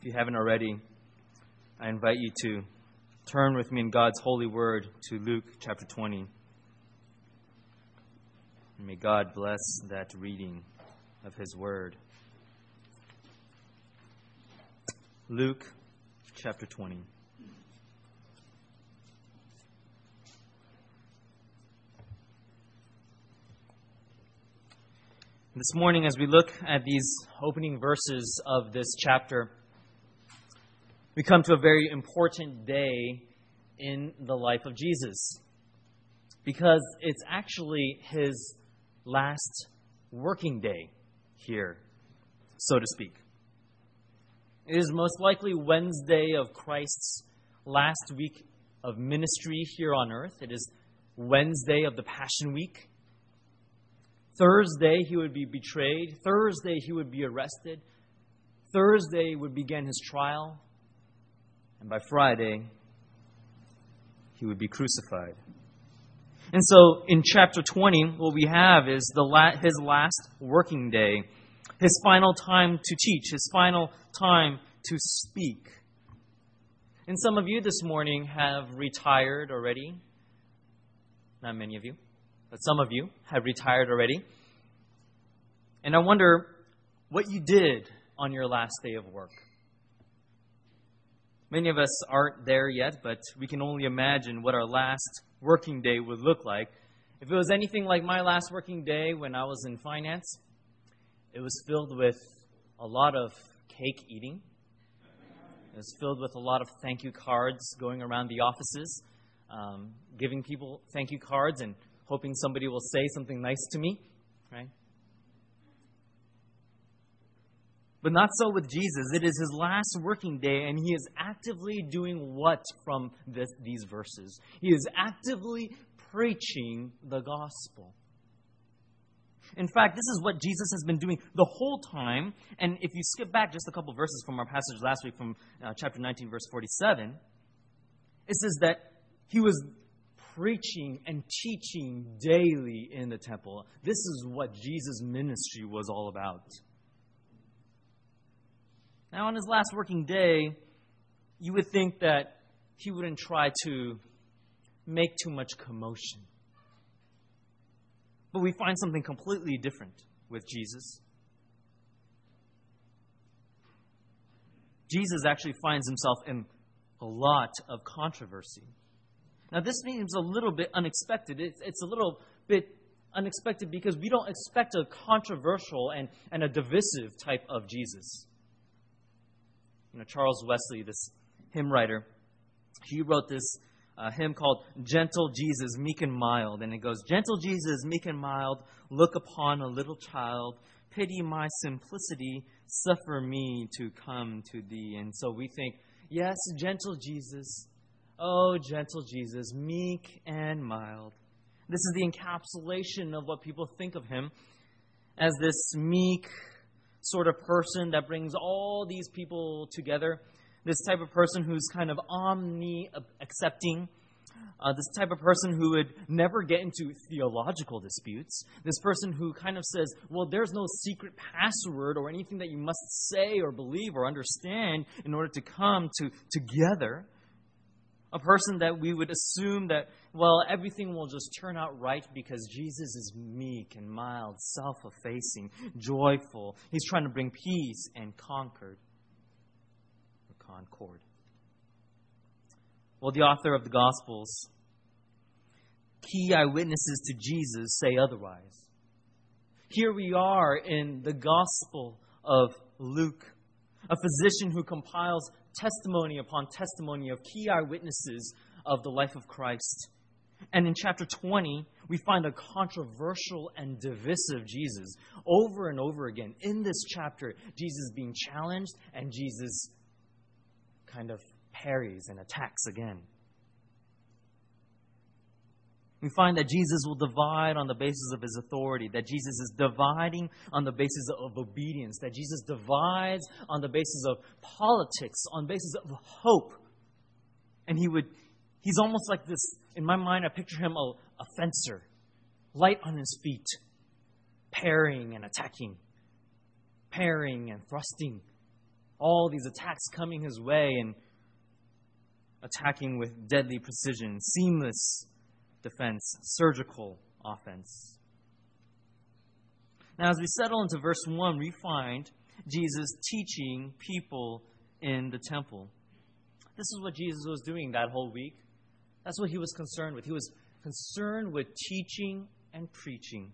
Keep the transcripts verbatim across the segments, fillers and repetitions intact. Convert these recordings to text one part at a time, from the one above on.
If you haven't already, I invite you to turn with me in God's holy word to Luke chapter twenty. And may God bless that reading of His word. Luke chapter twenty. This morning, as we look at these opening verses of this chapter, we come to a very important day in the life of Jesus, because it's actually His last working day here, so to speak. It is most likely Wednesday of Christ's last week of ministry here on earth. It is Wednesday of the Passion Week. Thursday, He would be betrayed. Thursday, He would be arrested. Thursday would begin His trial. And by Friday, He would be crucified. And so in chapter twenty, what we have is the la- His last working day, His final time to teach, His final time to speak. And some of you this morning have retired already. Not many of you, but some of you have retired already. And I wonder what you did on your last day of work. Many of us aren't there yet, but we can only imagine what our last working day would look like. If it was anything like my last working day when I was in finance, it was filled with a lot of cake eating. It was filled with a lot of thank you cards going around the offices, um, giving people thank you cards and hoping somebody will say something nice to me, right? But not so with Jesus. It is His last working day, and He is actively doing what from this, these verses? He is actively preaching the gospel. In fact, this is what Jesus has been doing the whole time. And if you skip back just a couple verses from our passage last week from uh, chapter nineteen, verse forty-seven, it says that He was preaching and teaching daily in the temple. This is what Jesus' ministry was all about. Now, on His last working day, you would think that He wouldn't try to make too much commotion. But we find something completely different with Jesus. Jesus actually finds Himself in a lot of controversy. Now, this seems a little bit unexpected. It's, it's a little bit unexpected because we don't expect a controversial and, and a divisive type of Jesus. You know, Charles Wesley, this hymn writer, he wrote this uh, hymn called Gentle Jesus, Meek and Mild. And it goes, Gentle Jesus, meek and mild, look upon a little child. Pity my simplicity, suffer me to come to Thee. And so we think, yes, gentle Jesus, oh, gentle Jesus, meek and mild. This is the encapsulation of what people think of Him as this meek sort of person that brings all these people together. This type of person who's kind of omni-accepting. Uh, this type of person who would never get into theological disputes. This person who kind of says, well, there's no secret password or anything that you must say or believe or understand in order to come to together. A person that we would assume that, well, everything will just turn out right because Jesus is meek and mild, self-effacing, joyful. He's trying to bring peace and concord or concord. Well, the author of the Gospels, key eyewitnesses to Jesus, say otherwise. Here we are in the Gospel of Luke, a physician who compiles testimony upon testimony of key eyewitnesses of the life of Christ. And in chapter twenty, we find a controversial and divisive Jesus. Over and over again, in this chapter, Jesus being challenged and Jesus kind of parries and attacks again. We find that Jesus will divide on the basis of His authority, that Jesus is dividing on the basis of obedience, that Jesus divides on the basis of politics, on the basis of hope. And he would, he's almost like this, in my mind, I picture him a, a fencer, light on his feet, parrying and attacking, parrying and thrusting, all these attacks coming his way and attacking with deadly precision, seamless defense, surgical offense. Now, as we settle into verse one, we find Jesus teaching people in the temple. This is what Jesus was doing that whole week. That's what he was concerned with. He was concerned with teaching and preaching.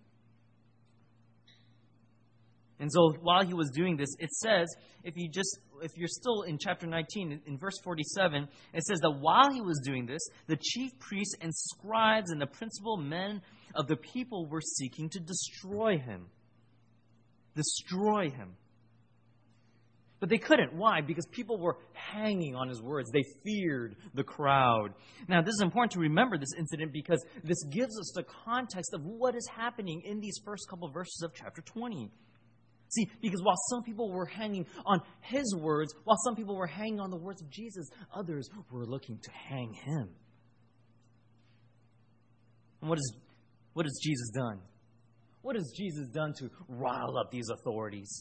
And so while he was doing this, it says, if you just if you're still in chapter nineteen, in verse forty-seven, it says that while he was doing this, the chief priests and scribes and the principal men of the people were seeking to destroy him. Destroy him. But they couldn't. Why? Because people were hanging on his words. They feared the crowd. Now, this is important to remember this incident because this gives us the context of what is happening in these first couple of verses of chapter twenty. See, because while some people were hanging on his words, while some people were hanging on the words of Jesus, others were looking to hang him. And what, is, what has Jesus done? What has Jesus done to rile up these authorities?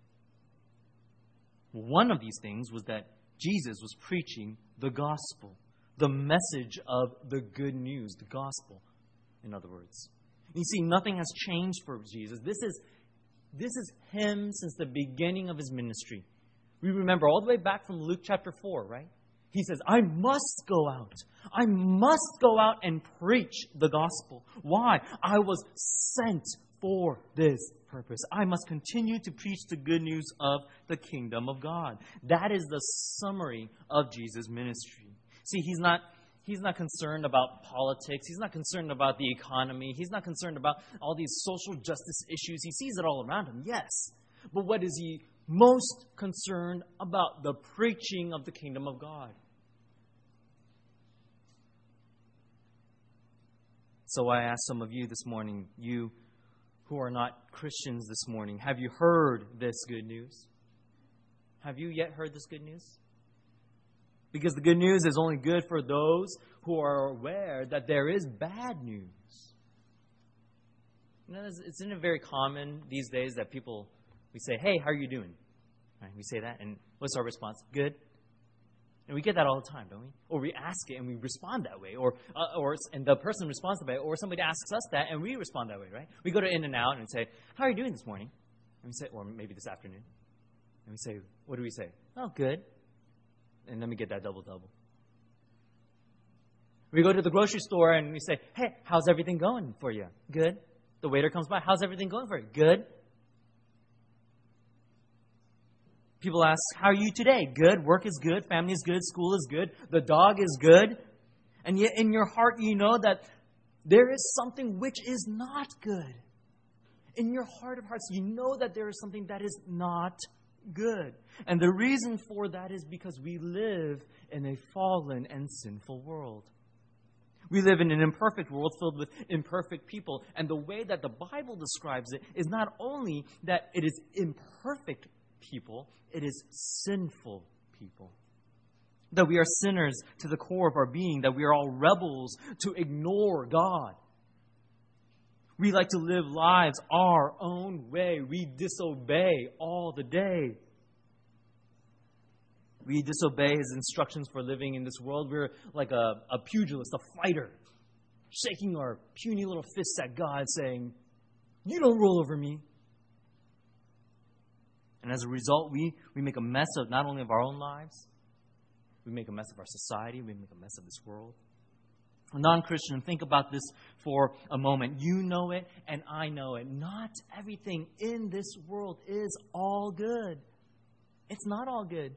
One of these things was that Jesus was preaching the gospel, the message of the good news, the gospel, in other words. You see, nothing has changed for Jesus. This is This is him since the beginning of his ministry. We remember all the way back from Luke chapter four, right? He says, I must go out. I must go out and preach the gospel. Why? I was sent for this purpose. I must continue to preach the good news of the kingdom of God. That is the summary of Jesus' ministry. See, he's not He's not concerned about politics. He's not concerned about the economy. He's not concerned about all these social justice issues. He sees it all around him, yes. But what is he most concerned about? The preaching of the kingdom of God. So I ask some of you this morning, you who are not Christians this morning, have you heard this good news? Have you yet heard this good news? Because the good news is only good for those who are aware that there is bad news. You know, it's not very common these days that people, we say, hey, how are you doing? Right, we say that, and what's our response? Good. And we get that all the time, don't we? Or we ask it and we respond that way. Or, uh, or and the person responds that way. Or somebody asks us that and we respond that way, right? We go to In-N-Out and say, how are you doing this morning? And we say, or maybe this afternoon. And we say, what do we say? Oh, good. And then we get that double-double. We go to the grocery store and we say, hey, how's everything going for you? Good. The waiter comes by. How's everything going for you? Good. People ask, how are you today? Good. Work is good. Family is good. School is good. The dog is good. And yet in your heart you know that there is something which is not good. In your heart of hearts, you know that there is something that is not good. And the reason for that is because we live in a fallen and sinful world. We live in an imperfect world filled with imperfect people. And the way that the Bible describes it is not only that it is imperfect people, it is sinful people. That we are sinners to the core of our being, that we are all rebels to ignore God. We like to live lives our own way. We disobey all the day. We disobey his instructions for living in this world. We're like a, a pugilist, a fighter, shaking our puny little fists at God, saying, you don't rule over me. And as a result, we, we make a mess of not only of our own lives, we make a mess of our society, we make a mess of this world. A non-Christian, think about this for a moment. You know it and I know it. Not everything in this world is all good. It's not all good.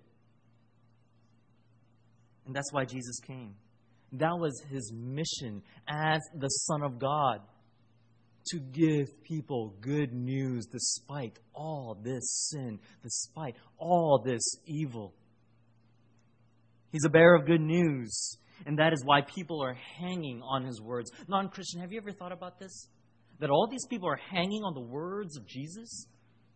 And that's why Jesus came. That was his mission as the Son of God, to give people good news despite all this sin, despite all this evil. He's a bearer of good news. And that is why people are hanging on his words. Non-Christian, have you ever thought about this? That all these people are hanging on the words of Jesus?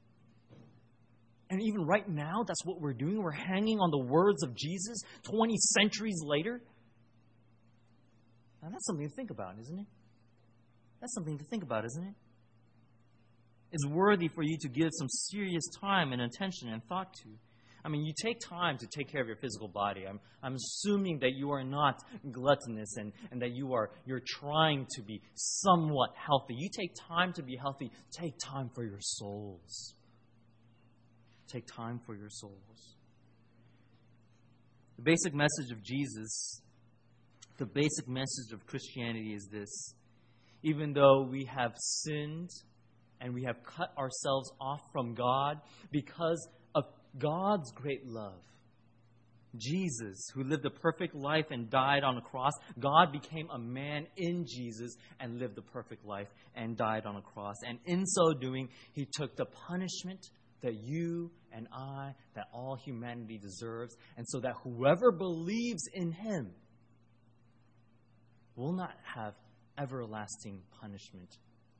And even right now, that's what we're doing. We're hanging on the words of Jesus twenty centuries later. Now, that's something to think about, isn't it? That's something to think about, isn't it? It's worthy for you to give some serious time and attention and thought to. I mean, you take time to take care of your physical body. I'm, I'm assuming that you are not gluttonous and, and that you are you're trying to be somewhat healthy. You take time to be healthy. Take time for your souls. Take time for your souls. The basic message of Jesus, the basic message of Christianity is this. Even though we have sinned and we have cut ourselves off from God because of God's great love, Jesus, who lived a perfect life and died on a cross, God became a man in Jesus and lived a perfect life and died on a cross. And in so doing, He took the punishment that you and I, that all humanity deserves, and so that whoever believes in Him will not have everlasting punishment,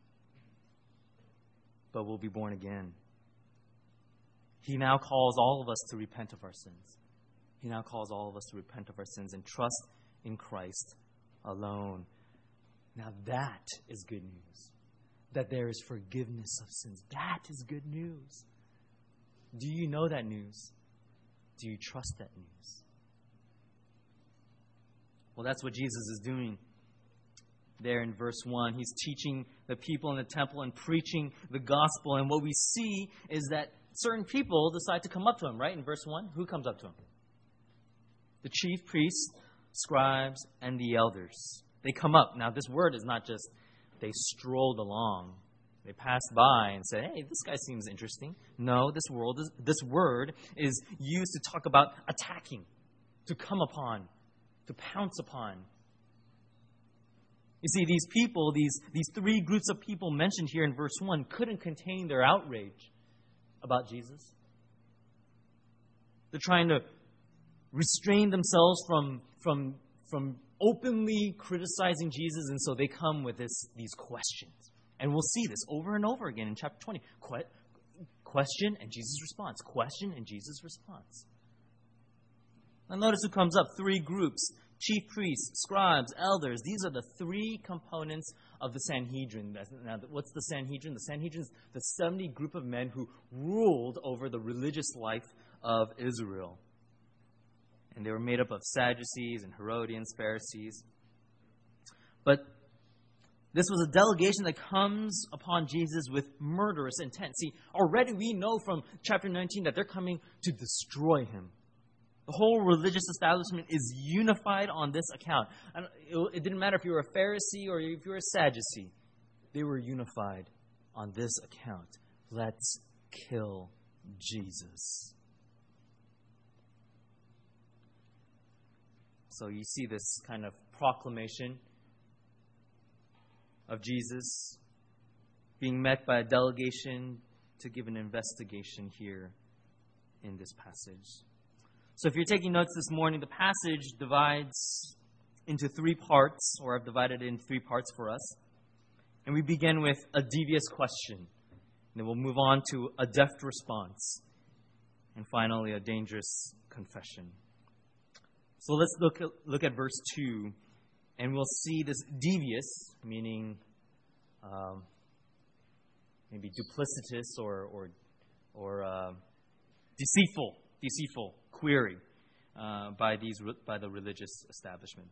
but will be born again. He now calls all of us to repent of our sins. He now calls all of us to repent of our sins and trust in Christ alone. Now that is good news. That there is forgiveness of sins. That is good news. Do you know that news? Do you trust that news? Well, that's what Jesus is doing there in verse one. He's teaching the people in the temple and preaching the gospel. And what we see is that certain people decide to come up to Him, right? In verse one, who comes up to Him? The chief priests, scribes, and the elders. They come up. Now, this word is not just they strolled along. They passed by and said, hey, this guy seems interesting. No, this world is, this word is used to talk about attacking, to come upon, to pounce upon. You see, these people, these, these three groups of people mentioned here in verse one, couldn't contain their outrage about Jesus. They're trying to restrain themselves from, from, from openly criticizing Jesus, and so they come with this, these questions. And we'll see this over and over again in chapter twenty. Que- question and Jesus' response. Question and Jesus' response. Now notice who comes up. Three groups. Chief priests, scribes, elders. These are the three components of the Sanhedrin. Now, what's the Sanhedrin? The Sanhedrin is the seventy group of men who ruled over the religious life of Israel. And they were made up of Sadducees and Herodians, Pharisees. But this was a delegation that comes upon Jesus with murderous intent. See, already we know from chapter nineteen that they're coming to destroy Him. The whole religious establishment is unified on this account. And it didn't matter if you were a Pharisee or if you were a Sadducee. They were unified on this account. Let's kill Jesus. So you see this kind of proclamation of Jesus being met by a delegation to give an investigation here in this passage. So if you're taking notes this morning, the passage divides into three parts, or I've divided it in three parts for us. And we begin with a devious question. And then we'll move on to a deft response. And finally, a dangerous confession. So let's look at, look at verse two. And we'll see this devious, meaning um, maybe duplicitous or or, or uh, deceitful, deceitful query uh, by these by the religious establishment.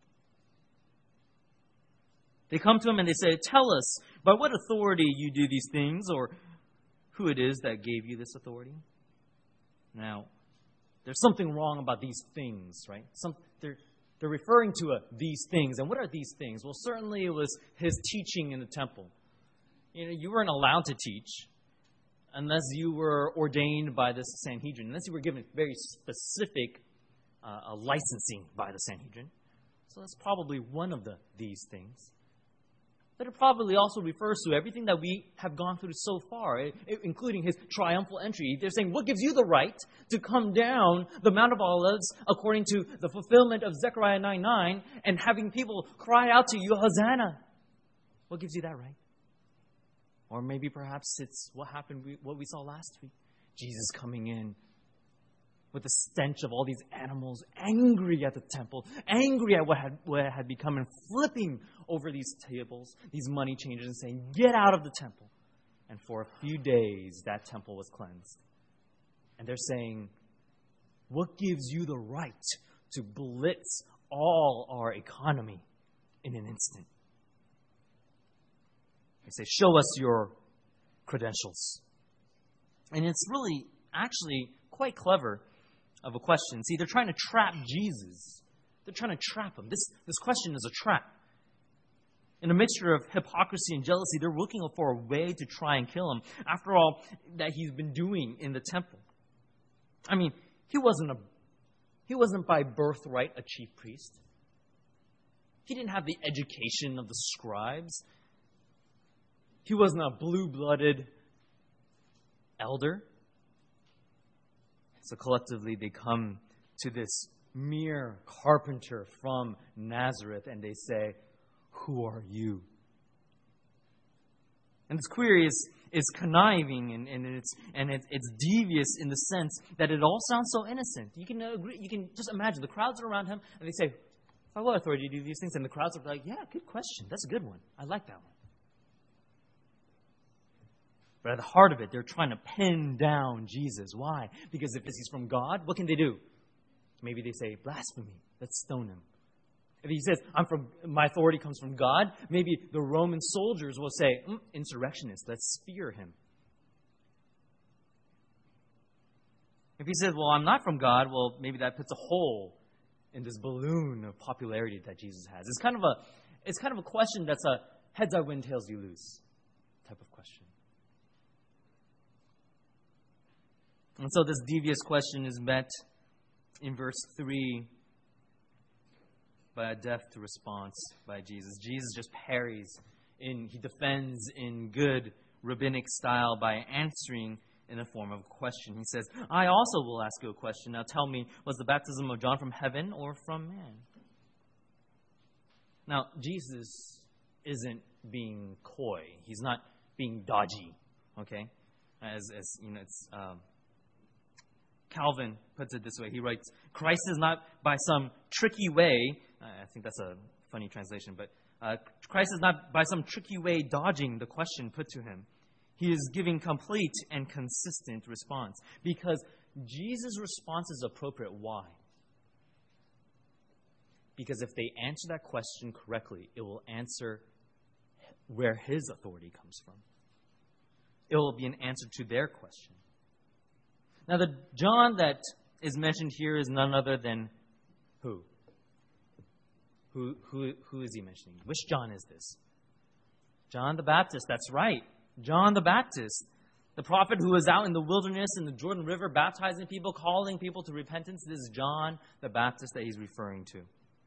They come to Him and they say, "Tell us, by what authority you do these things, or who it is that gave you this authority?" Now, there's something wrong about these things, right? Some they're They're referring to uh, these things. And what are these things? Well, certainly it was His teaching in the temple. You know, you weren't allowed to teach unless you were ordained by the Sanhedrin, unless you were given very specific uh, licensing by the Sanhedrin. So that's probably one of the these things. But it probably also refers to everything that we have gone through so far, including His triumphal entry. They're saying, what gives you the right to come down the Mount of Olives according to the fulfillment of Zechariah nine nine and having people cry out to you, Hosanna? What gives you that right? Or maybe perhaps it's what happened, what we saw last week. Jesus coming in with the stench of all these animals, angry at the temple, angry at what had, what had become, and flipping over these tables, these money changers, and saying, get out of the temple. And for a few days, that temple was cleansed. And they're saying, What gives you the right to blitz all our economy in an instant? They say, show us your credentials. And it's really, actually, quite clever of a question. See, they're trying to trap Jesus. They're trying to trap him. This, this question is a trap. In a mixture of hypocrisy and jealousy, they're looking for a way to try and kill him. After all that he's been doing in the temple. I mean, he wasn't a he wasn't by birthright a chief priest. He didn't have the education of the scribes. He wasn't a blue-blooded elder. So collectively, they come to this mere carpenter from Nazareth and they say, who are you? And this query is, is conniving and, and, it's, and it's, it's devious in the sense that it all sounds so innocent. You can agree, you can just imagine the crowds are around him and they say, by what authority do you do these things? And the crowds are like, yeah, good question. That's a good one. I like that one. But at the heart of it, they're trying to pin down Jesus. Why? Because if he's from God, what can they do? Maybe they say, blasphemy. Let's stone him. If he says, I'm from, my authority comes from God, maybe the Roman soldiers will say, mm, insurrectionist, let's spear him. If he says, well, I'm not from God, well, maybe that puts a hole in this balloon of popularity that Jesus has. It's kind of a, it's kind of a question that's a heads I win, tails you lose type of question. And so this devious question is met in verse three by a deft response by Jesus. Jesus just parries in, he defends in good rabbinic style by answering in the form of a question. He says, I also will ask you a question. Now tell me, was the baptism of John from heaven or from man? Now, Jesus isn't being coy. He's not being dodgy, okay? As, as you know, it's... Um, Calvin puts it this way. He writes, Christ is not by some tricky way, I think that's a funny translation, but uh, Christ is not by some tricky way dodging the question put to him. He is giving complete and consistent response because Jesus' response is appropriate. Why? Because if they answer that question correctly, it will answer where his authority comes from. It will be an answer to their question. Now, the John that is mentioned here is none other than who? Who, who, who is he mentioning? Which John is this? John the Baptist. That's right. John the Baptist. The prophet who was out in the wilderness in the Jordan River baptizing people, calling people to repentance. This is John the Baptist that he's referring to.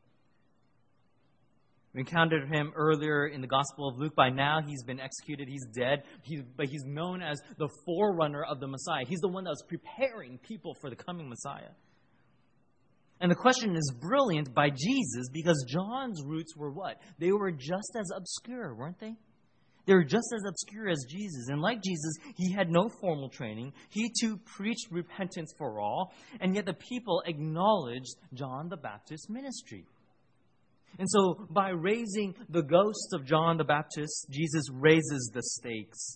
We encountered him earlier in the Gospel of Luke. By now, he's been executed. He's dead. He's, but he's known as the forerunner of the Messiah. He's the one that was preparing people for the coming Messiah. And the question is brilliant by Jesus because John's roots were what? They were just as obscure, weren't they? They were just as obscure as Jesus. And like Jesus, he had no formal training. He too preached repentance for all. And yet the people acknowledged John the Baptist's ministry. And so, by raising the ghost of John the Baptist, Jesus raises the stakes.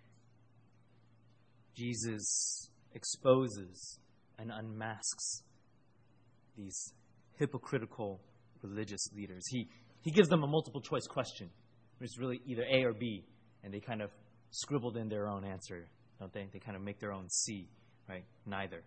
Jesus exposes and unmasks these hypocritical religious leaders. He, he gives them a multiple choice question. It's really either A or B, and they kind of scribbled in their own answer, don't they? They kind of make their own C, right? Neither.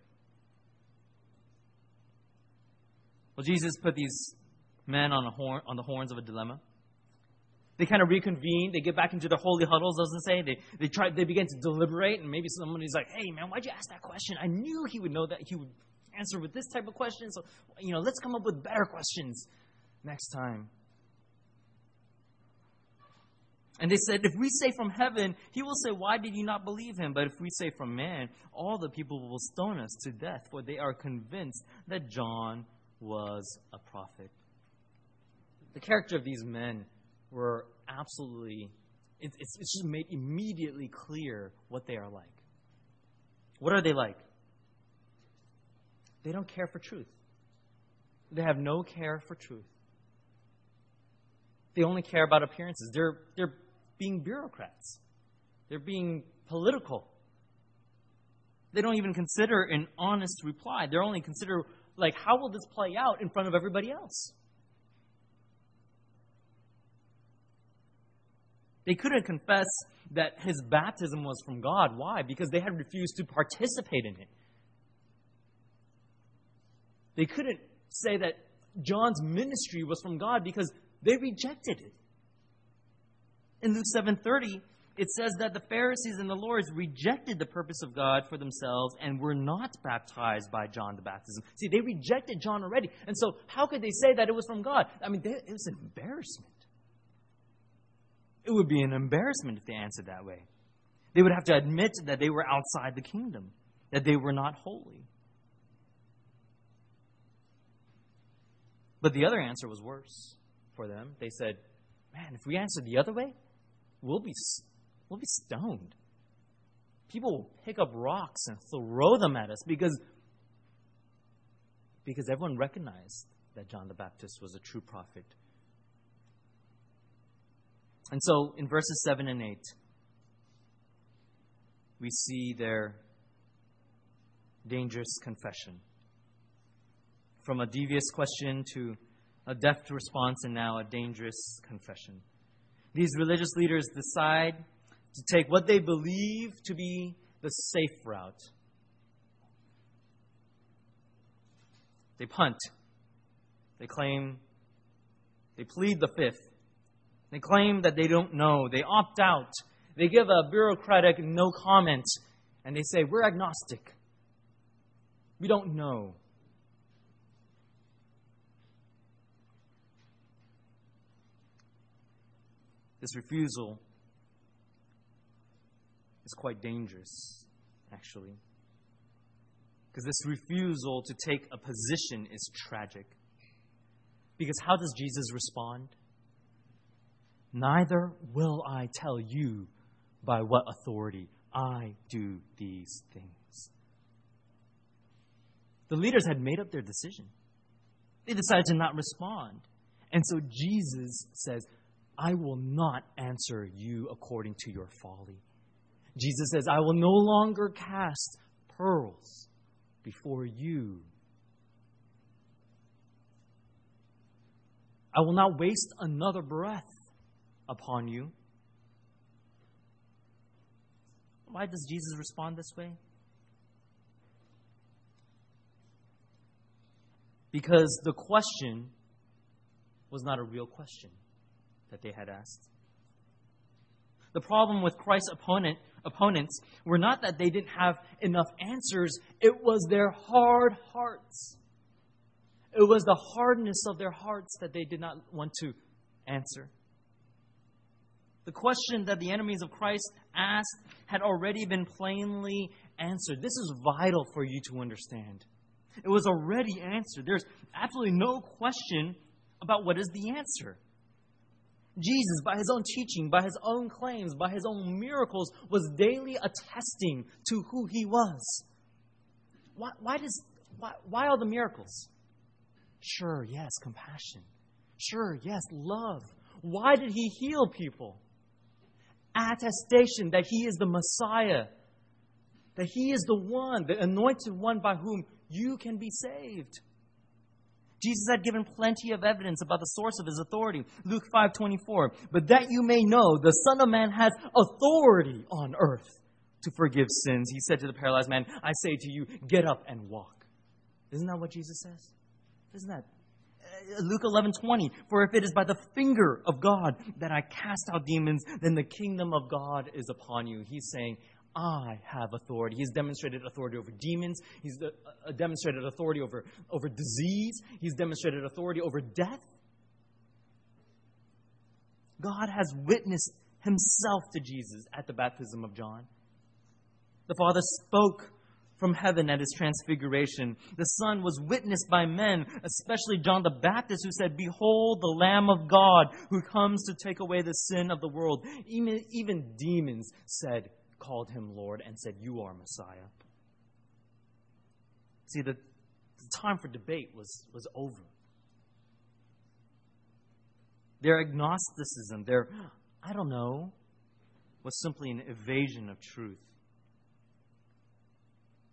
Well, Jesus put these men on a horn, on the horns of a dilemma. They kind of reconvene. They get back into their holy huddles, doesn't it say? They they try. They begin to deliberate, and maybe somebody's like, "Hey, man, why'd you ask that question? I knew he would know that. He would answer with this type of question. So, you know, let's come up with better questions next time." And they said, if we say from heaven, he will say, why did you not believe him? But if we say from man, all the people will stone us to death, for they are convinced that John was a prophet. The character of these men were absolutely, it, it's, it's just made immediately clear what they are like. What are they like? They don't care for truth. They have no care for truth. They only care about appearances. They're, they're being bureaucrats. They're being political. They don't even consider an honest reply. They're only consider, like, how will this play out in front of everybody else? They couldn't confess that his baptism was from God. Why? Because they had refused to participate in it. They couldn't say that John's ministry was from God because they rejected it. In Luke seven thirty, it says that the Pharisees and the lawyers rejected the purpose of God for themselves and were not baptized by John the Baptist. See, they rejected John already. And so how could they say that it was from God? I mean, they, it was an embarrassment. It would be an embarrassment if they answered that way. They would have to admit that they were outside the kingdom, that they were not holy. But the other answer was worse for them. They said, man, if we answer the other way, we'll be, we'll be stoned. People will pick up rocks and throw them at us because, because everyone recognized that John the Baptist was a true prophet. And so in verses seven and eight, we see their dangerous confession. From a devious question to a deft response and now a dangerous confession. These religious leaders decide to take what they believe to be the safe route. They punt. They claim, they plead the fifth. They claim that they don't know. They opt out. They give a bureaucratic no comment. And they say, we're agnostic. We don't know. This refusal is quite dangerous, actually. Because this refusal to take a position is tragic. Because how does Jesus respond? Neither will I tell you by what authority I do these things. The leaders had made up their decision. They decided to not respond. And so Jesus says, I will not answer you according to your folly. Jesus says, I will no longer cast pearls before you. I will not waste another breath upon you. Why does Jesus respond this way? Because the question was not a real question that they had asked. The problem with Christ's opponent, opponents were not that they didn't have enough answers. It was their hard hearts. It was the hardness of their hearts that they did not want to answer. The question that the enemies of Christ asked had already been plainly answered. This is vital for you to understand. It was already answered. There's absolutely no question about what is the answer. Jesus, by his own teaching, by his own claims, by his own miracles, was daily attesting to who he was. Why, why, does, why, why all the miracles? Sure, yes, compassion. Sure, yes, love. Why did he heal people? Attestation that he is the Messiah, that he is the one, the anointed one by whom you can be saved. Jesus had given plenty of evidence about the source of his authority. Luke five twenty-four. But that you may know, the Son of Man has authority on earth to forgive sins. He said to the paralyzed man, I say to you, get up and walk. Isn't that what Jesus says? Isn't that? Uh, Luke eleven twenty. For if it is by the finger of God that I cast out demons, then the kingdom of God is upon you. He's saying, I have authority. He's demonstrated authority over demons. He's uh, demonstrated authority over, over disease. He's demonstrated authority over death. God has witnessed himself to Jesus at the baptism of John. The Father spoke from heaven at his transfiguration. The Son was witnessed by men, especially John the Baptist, who said, behold, the Lamb of God who comes to take away the sin of the world. Even, even demons said, called him Lord and said, you are Messiah. See, the, the time for debate was, was over. Their agnosticism, their, I don't know, was simply an evasion of truth.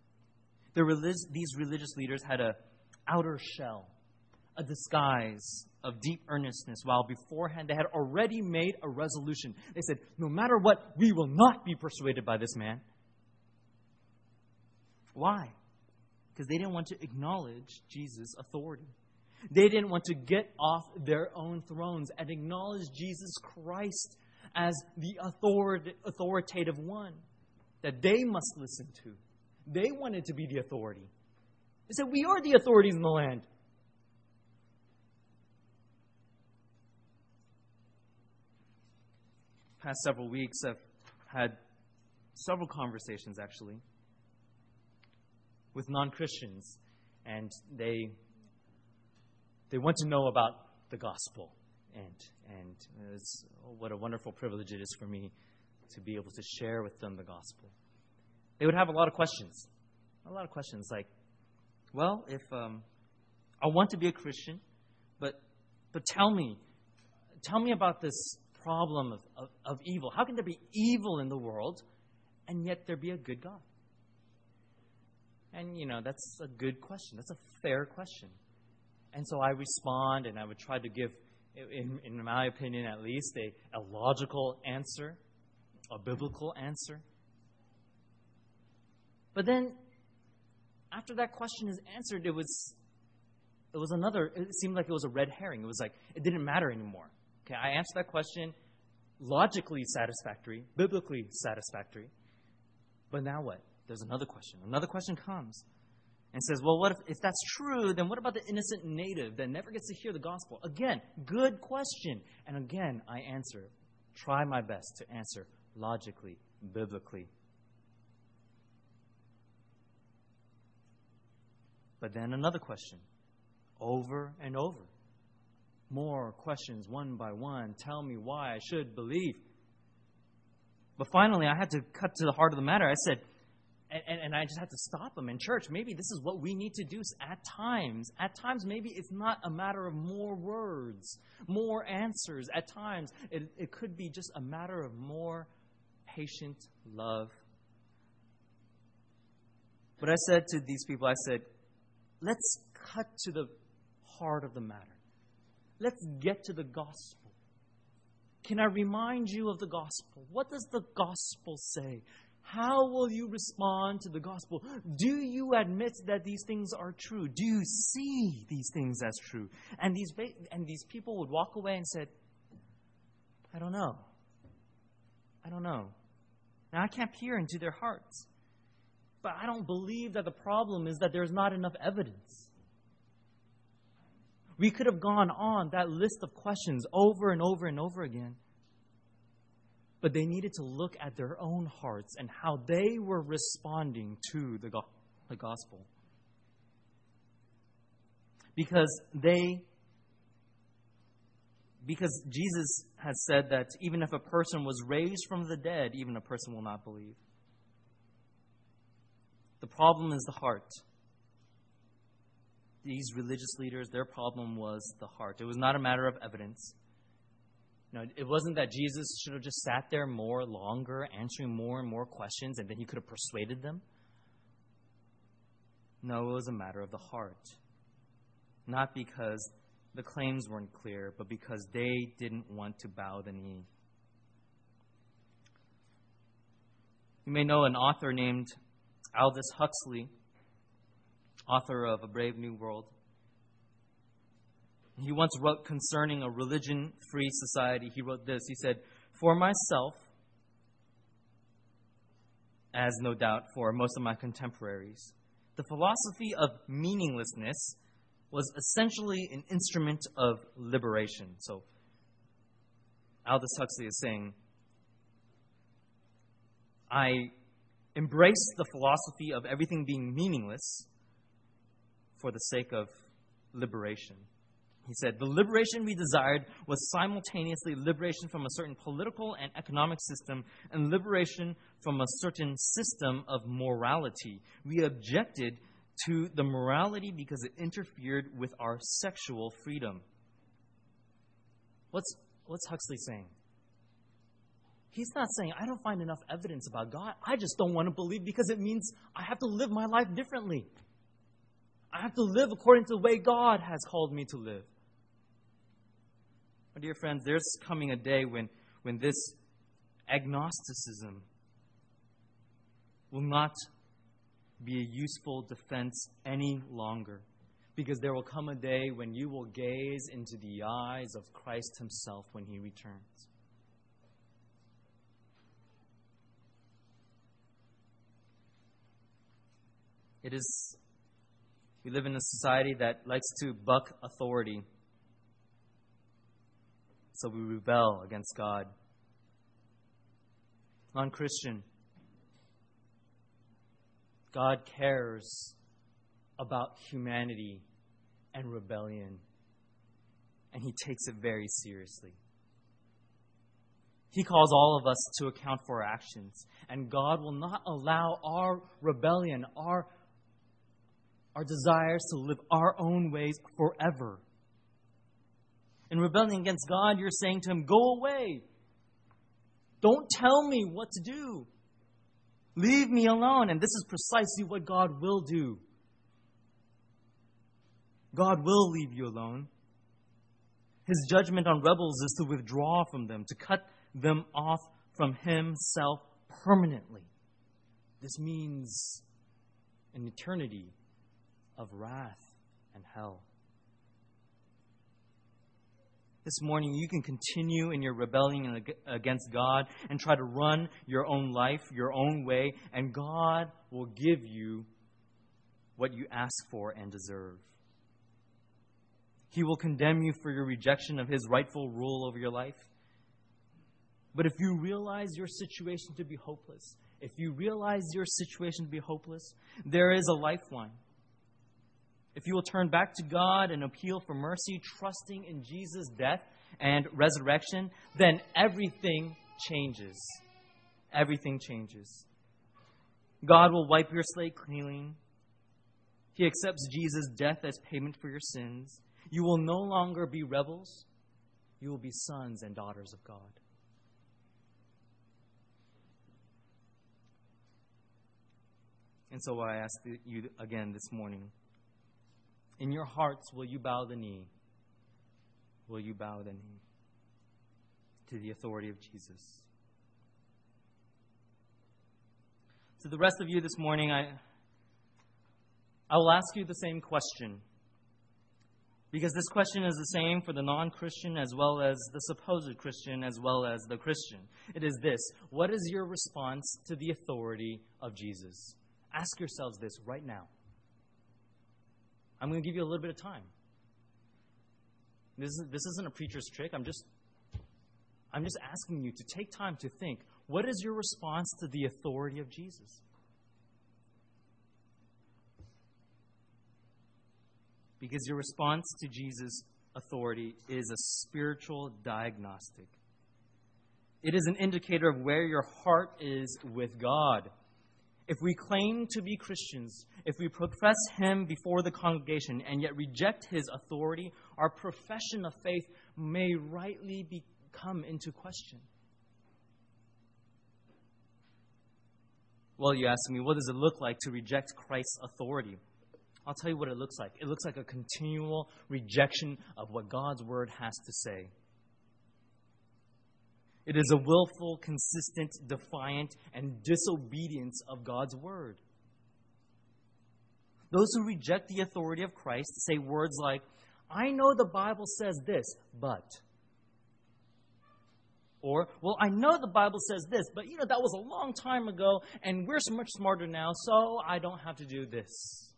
The relig- these religious leaders had an outer shell, a disguise of deep earnestness, while beforehand they had already made a resolution. They said, no matter what, we will not be persuaded by this man. Why? Because they didn't want to acknowledge Jesus' authority. They didn't want to get off their own thrones and acknowledge Jesus Christ as the author- authoritative one that they must listen to. They wanted to be the authority. They said, we are the authorities in the land. Past several weeks, I've had several conversations, actually, with non-Christians, and they they want to know about the gospel, and and it's, oh, what a wonderful privilege it is for me to be able to share with them the gospel. They would have a lot of questions, a lot of questions like, well, if um, I want to be a Christian, but but tell me, tell me about this problem of, of, of evil. How can there be evil in the world and yet there be a good God? And, you know, that's a good question. That's a fair question. And so I respond, and I would try to give, in, in my opinion at least, a, a logical answer, a biblical answer. But then, after that question is answered, it was, it was another, it seemed like it was a red herring. It was like, it didn't matter anymore. Okay, I answered that question, logically satisfactory, biblically satisfactory. But now what? There's another question. Another question comes and says, well, what if, if that's true, then what about the innocent native that never gets to hear the gospel? Again, good question. And again, I answer, try my best to answer logically, biblically. But then another question, over and over. More questions, one by one. Tell me why I should believe. But finally, I had to cut to the heart of the matter. I said, and, and I just had to stop them in church. Maybe this is what we need to do at times. At times, maybe it's not a matter of more words, more answers. At times, it, it could be just a matter of more patient love. But I said to these people, I said, let's cut to the heart of the matter. Let's get to the gospel. Can I remind you of the gospel? What does the gospel say? How will you respond to the gospel? Do you admit that these things are true? Do you see these things as true? And these and these people would walk away and said, I don't know. I don't know. Now, I can't peer into their hearts. But I don't believe that the problem is that there's not enough evidence. We could have gone on that list of questions over and over and over again. But they needed to look at their own hearts and how they were responding to the, go- the gospel. Because they, because Jesus has said that even if a person was raised from the dead, even a person will not believe. The problem is the heart. These religious leaders, their problem was the heart. It was not a matter of evidence. No, it wasn't that Jesus should have just sat there more longer, answering more and more questions, and then he could have persuaded them. No, it was a matter of the heart. Not because the claims weren't clear, but because they didn't want to bow the knee. You may know an author named Aldous Huxley, author of A Brave New World. He once wrote concerning a religion-free society, he wrote this. He said, for myself, as no doubt for most of my contemporaries, the philosophy of meaninglessness was essentially an instrument of liberation. So Aldous Huxley is saying, I embraced the philosophy of everything being meaningless for the sake of liberation. He said, the liberation we desired was simultaneously liberation from a certain political and economic system and liberation from a certain system of morality. We objected to the morality because it interfered with our sexual freedom. What's, what's Huxley saying? He's not saying, I don't find enough evidence about God. I just don't want to believe because it means I have to live my life differently. I have to live according to the way God has called me to live. My dear friends, there's coming a day when, when this agnosticism will not be a useful defense any longer. Because there will come a day when you will gaze into the eyes of Christ himself when he returns. It is, we live in a society that likes to buck authority. So we rebel against God. Non-Christian, God cares about humanity and rebellion, and he takes it very seriously. He calls all of us to account for our actions, and God will not allow our rebellion, our, our desires to live our own ways forever. In rebelling against God, you're saying to him, go away. Don't tell me what to do. Leave me alone. And this is precisely what God will do. God will leave you alone. His judgment on rebels is to withdraw from them, to cut them off from himself permanently. This means an eternity of wrath and hell. This morning, you can continue in your rebellion against God and try to run your own life, your own way, and God will give you what you ask for and deserve. He will condemn you for your rejection of his rightful rule over your life. But if you realize your situation to be hopeless, if you realize your situation to be hopeless, there is a lifeline. If you will turn back to God and appeal for mercy, trusting in Jesus' death and resurrection, then everything changes. Everything changes. God will wipe your slate clean. He accepts Jesus' death as payment for your sins. You will no longer be rebels. You will be sons and daughters of God. And so I ask you again this morning, in your hearts, will you bow the knee? Will you bow the knee to the authority of Jesus? To the rest of you this morning, I, I will ask you the same question. Because this question is the same for the non-Christian as well as the supposed Christian as well as the Christian. It is this: what is your response to the authority of Jesus? Ask yourselves this right now. I'm going to give you a little bit of time. This, is, this isn't a preacher's trick. I'm just, I'm just asking you to take time to think. What is your response to the authority of Jesus? Because your response to Jesus' authority is a spiritual diagnostic. It is an indicator of where your heart is with God. If we claim to be Christians, if we profess him before the congregation and yet reject his authority, our profession of faith may rightly be, come into question. Well, you ask me, what does it look like to reject Christ's authority? I'll tell you what it looks like. It looks like a continual rejection of what God's word has to say. It is a willful, consistent, defiant, and disobedience of God's word. Those who reject the authority of Christ say words like, I know the Bible says this, but. Or, well, I know the Bible says this, but, you know, that was a long time ago, and we're so much smarter now, so I don't have to do this.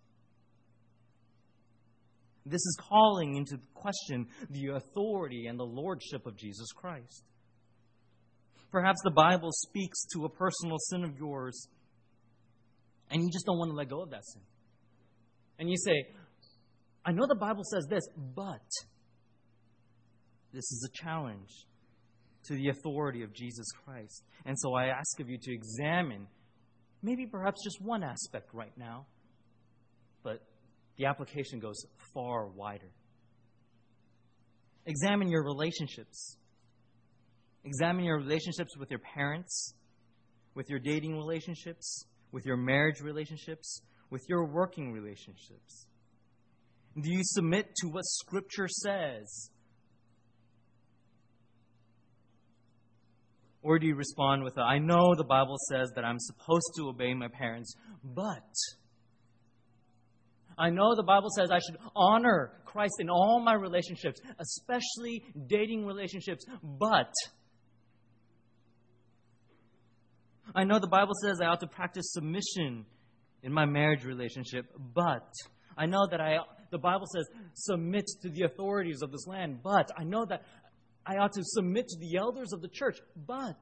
This is calling into question the authority and the lordship of Jesus Christ. Perhaps the Bible speaks to a personal sin of yours, and you just don't want to let go of that sin. And you say, I know the Bible says this, but this is a challenge to the authority of Jesus Christ. And so I ask of you to examine maybe perhaps just one aspect right now, but the application goes far wider. Examine your relationships. Examine your relationships with your parents, with your dating relationships, with your marriage relationships, with your working relationships. Do you submit to what Scripture says? Or do you respond with, I know the Bible says that I'm supposed to obey my parents, but I know the Bible says I should honor Christ in all my relationships, especially dating relationships, but I know the Bible says I ought to practice submission in my marriage relationship, but I know that I the Bible says submit to the authorities of this land, but I know that I ought to submit to the elders of the church, but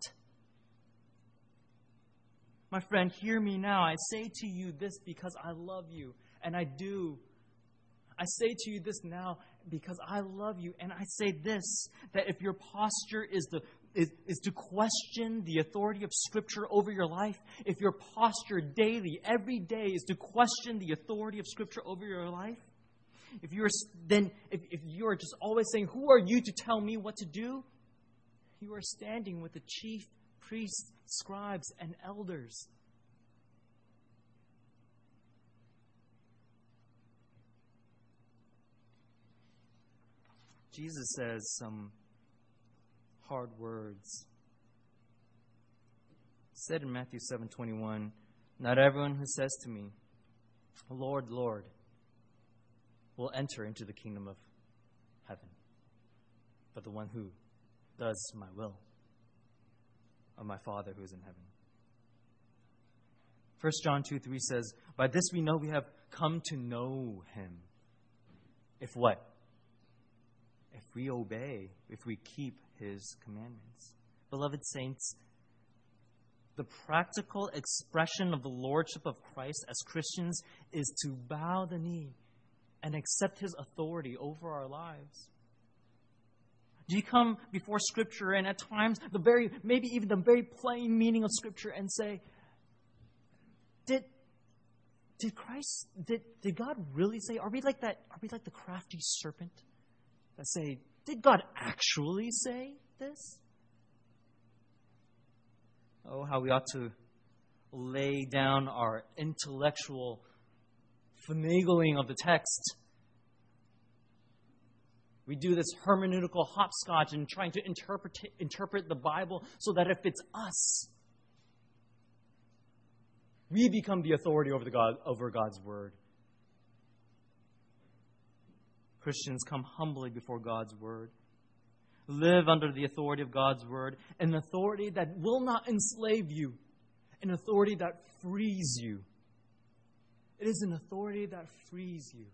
my friend, hear me now. I say to you this because I love you, and I do. I say to you this now because I love you, and I say this, that if your posture is the Is, is to question the authority of Scripture over your life, if your posture daily, every day, is to question the authority of Scripture over your life, if you're then if, if you are just always saying, "Who are you to tell me what to do?" you are standing with the chief priests, scribes, and elders. Jesus says some hard words. He said in Matthew seven twenty-one, "Not everyone who says to me, 'Lord, Lord,' will enter into the kingdom of heaven, but the one who does my will of my Father who is in heaven." First John two three says, "By this we know we have come to know him." If what? If we obey, if we keep his commandments. Beloved saints, the practical expression of the lordship of Christ as Christians is to bow the knee and accept his authority over our lives. Do you come before Scripture and at times the very, maybe even the very plain meaning of Scripture and say, did did Christ, did, did God really say, are we like that, are we like the crafty serpent that say, did God actually say this? Oh, how we ought to lay down our intellectual finagling of the text. We do this hermeneutical hopscotch in trying to interpret, interpret the Bible so that if it's us, we become the authority over, the God, over God's Word. Christians, come humbly before God's Word. Live under the authority of God's Word, an authority that will not enslave you, an authority that frees you. It is an authority that frees you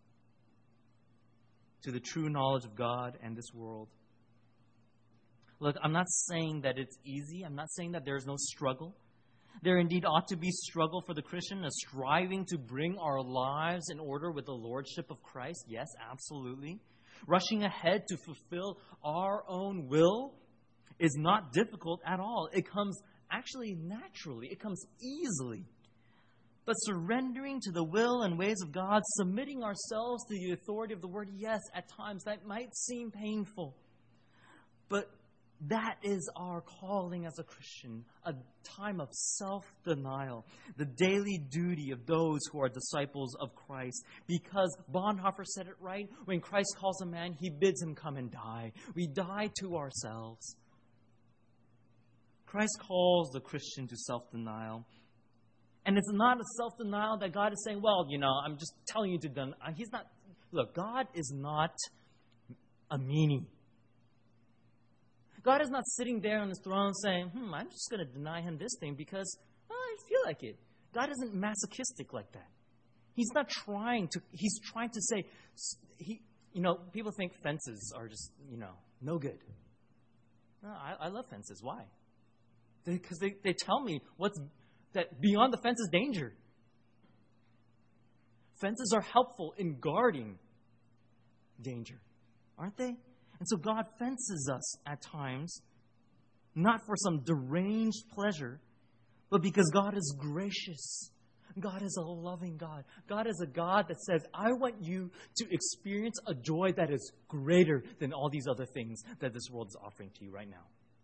to the true knowledge of God and this world. Look, I'm not saying that it's easy. I'm not saying that there's no struggle. There indeed ought to be struggle for the Christian, a striving to bring our lives in order with the lordship of Christ. Yes, absolutely. Rushing ahead to fulfill our own will is not difficult at all. It comes actually naturally. It comes easily. But surrendering to the will and ways of God, submitting ourselves to the authority of the Word, yes, at times that might seem painful. But that is our calling as a Christian, a time of self-denial, the daily duty of those who are disciples of Christ. Because Bonhoeffer said it right, when Christ calls a man, he bids him come and die. We die to ourselves. Christ calls the Christian to self-denial. And it's not a self-denial that God is saying, well, you know, I'm just telling you to deny. He's not, look, God is not a meanie. God is not sitting there on his throne saying, hmm, I'm just going to deny him this thing because oh, I feel like it. God isn't masochistic like that. He's not trying to, he's trying to say, he, you know, people think fences are just, you know, no good. No, I, I love fences. Why? Because they, they tell me what's, that beyond the fence is danger. Fences are helpful in guarding danger, aren't they? And so God fences us at times, not for some deranged pleasure, but because God is gracious. God is a loving God. God is a God that says, I want you to experience a joy that is greater than all these other things that this world is offering to you right now.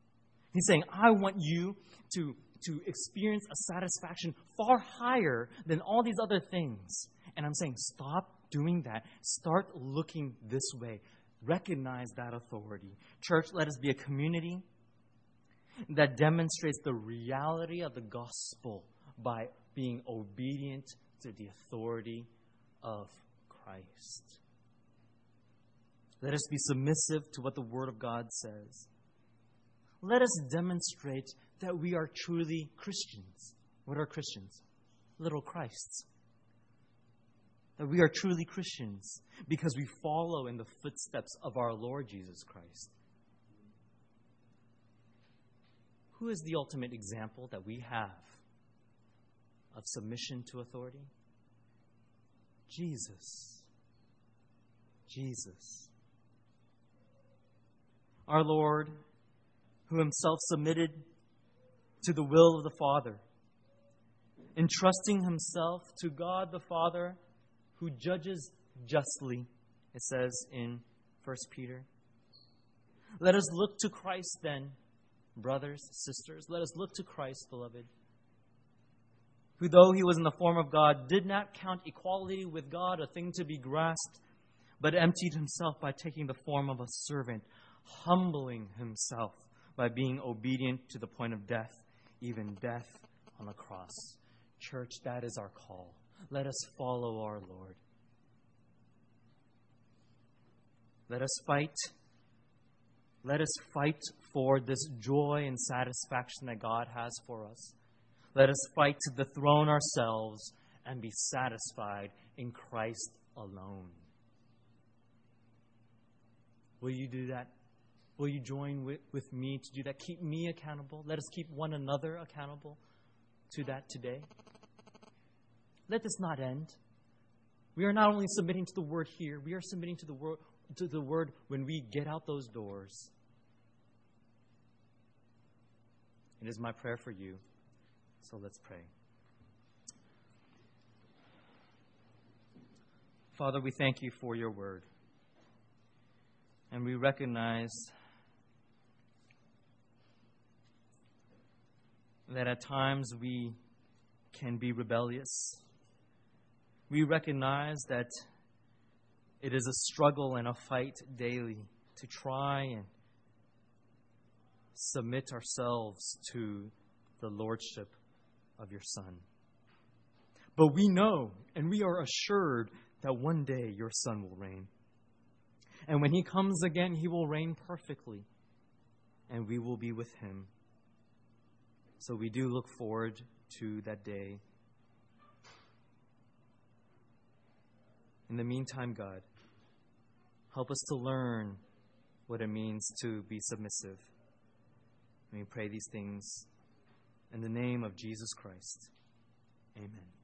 He's saying, I want you to, to experience a satisfaction far higher than all these other things. And I'm saying, stop doing that. Start looking this way. Recognize that authority. Church, let us be a community that demonstrates the reality of the gospel by being obedient to the authority of Christ. Let us be submissive to what the Word of God says. Let us demonstrate that we are truly Christians. What are Christians? Little Christs. That we are truly Christians because we follow in the footsteps of our Lord Jesus Christ. Who is the ultimate example that we have of submission to authority? Jesus. Jesus. Our Lord, who himself submitted to the will of the Father, entrusting himself to God the Father, who judges justly, it says in First Peter. Let us look to Christ then, brothers, sisters. Let us look to Christ, beloved, who, though he was in the form of God, did not count equality with God a thing to be grasped, but emptied himself by taking the form of a servant, humbling himself by being obedient to the point of death, even death on the cross. Church, that is our call. Let us follow our Lord. Let us fight. Let us fight for this joy and satisfaction that God has for us. Let us fight to dethrone ourselves and be satisfied in Christ alone. Will you do that? Will you join with, with me to do that? Keep me accountable. Let us keep one another accountable to that today. Let this not end. We are not only submitting to the word here, we are submitting to the word, to the word when we get out those doors. It is my prayer for you. So let's pray. Father, we thank you for your word. And we recognize that at times we can be rebellious. We recognize that it is a struggle and a fight daily to try and submit ourselves to the lordship of your Son. But we know and we are assured that one day your Son will reign. And when he comes again, he will reign perfectly, and we will be with him. So we do look forward to that day. In the meantime, God, help us to learn what it means to be submissive. And we pray these things in the name of Jesus Christ. Amen.